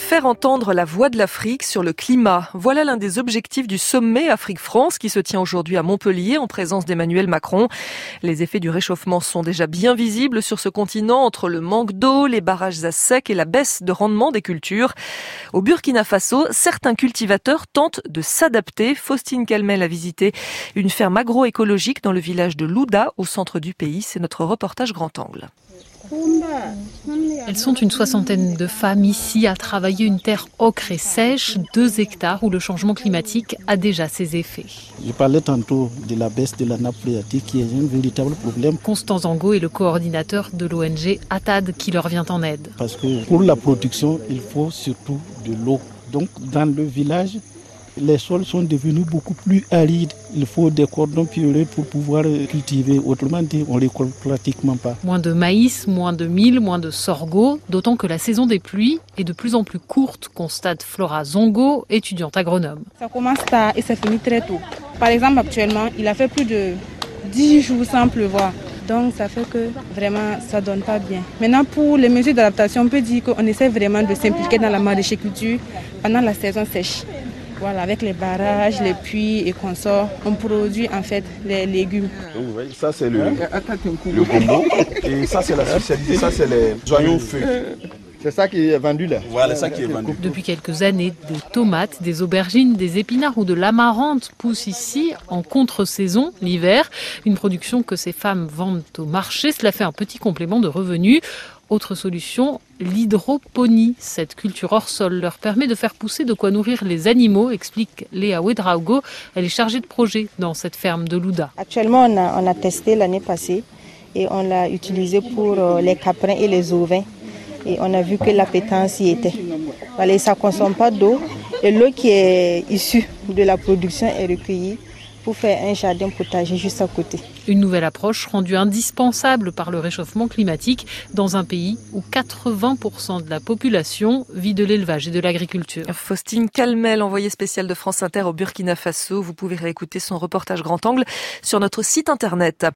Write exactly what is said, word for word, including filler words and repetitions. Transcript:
Faire entendre la voix de l'Afrique sur le climat. Voilà l'un des objectifs du sommet Afrique-France qui se tient aujourd'hui à Montpellier en présence d'Emmanuel Macron. Les effets du réchauffement sont déjà bien visibles sur ce continent entre le manque d'eau, les barrages à sec et la baisse de rendement des cultures. Au Burkina Faso, certains cultivateurs tentent de s'adapter. Faustine Calmel a visité une ferme agroécologique dans le village de Louda au centre du pays. C'est notre reportage grand angle. Elles sont une soixantaine de femmes ici à travailler une terre ocre et sèche, deux hectares où le changement climatique a déjà ses effets. Je parlais tantôt de la baisse de la nappe phréatique qui est un véritable problème. Constant Zango est le coordinateur de l'O N G ATAD qui leur vient en aide. Parce que pour la production, il faut surtout de l'eau. Donc dans le village, les sols sont devenus beaucoup plus arides. Il faut des cordons pierreux pour pouvoir cultiver. Autrement dit, on ne récolte pratiquement pas. Moins de maïs, moins de mil, moins de sorgho, d'autant que la saison des pluies est de plus en plus courte, constate Flora Zongo, étudiante agronome. Ça commence tard et ça finit très tôt. Par exemple, actuellement, il a fait plus de dix jours sans pleuvoir. Donc ça fait que vraiment ça ne donne pas bien. Maintenant pour les mesures d'adaptation, on peut dire qu'on essaie vraiment de s'impliquer dans la maraîchère pendant la saison sèche. Voilà, avec les barrages, les puits et consorts, on produit en fait les légumes. Donc vous voyez, ça c'est le, le gombo et ça c'est la spécialité, ça c'est les oignons feuilles. C'est ça qui est vendu là. Voilà, c'est ça qui est vendu. Depuis quelques années, des tomates, des aubergines, des épinards ou de l'amarante poussent ici en contre-saison, l'hiver. Une production que ces femmes vendent au marché. Cela fait un petit complément de revenus. Autre solution, l'hydroponie. Cette culture hors sol leur permet de faire pousser de quoi nourrir les animaux, explique Léa Ouedraogo. Elle est chargée de projet dans cette ferme de Louda. Actuellement, on a, on a testé l'année passée et on l'a utilisé pour les caprins et les ovins. Et on a vu que l'appétence y était. Voilà, ça ne consomme pas d'eau. Et l'eau qui est issue de la production est recueillie pour faire un jardin potager juste à côté. Une nouvelle approche rendue indispensable par le réchauffement climatique dans un pays où quatre-vingts pour cent de la population vit de l'élevage et de l'agriculture. Faustine Calmel, envoyée spéciale de France Inter au Burkina Faso. Vous pouvez réécouter son reportage grand angle sur notre site internet.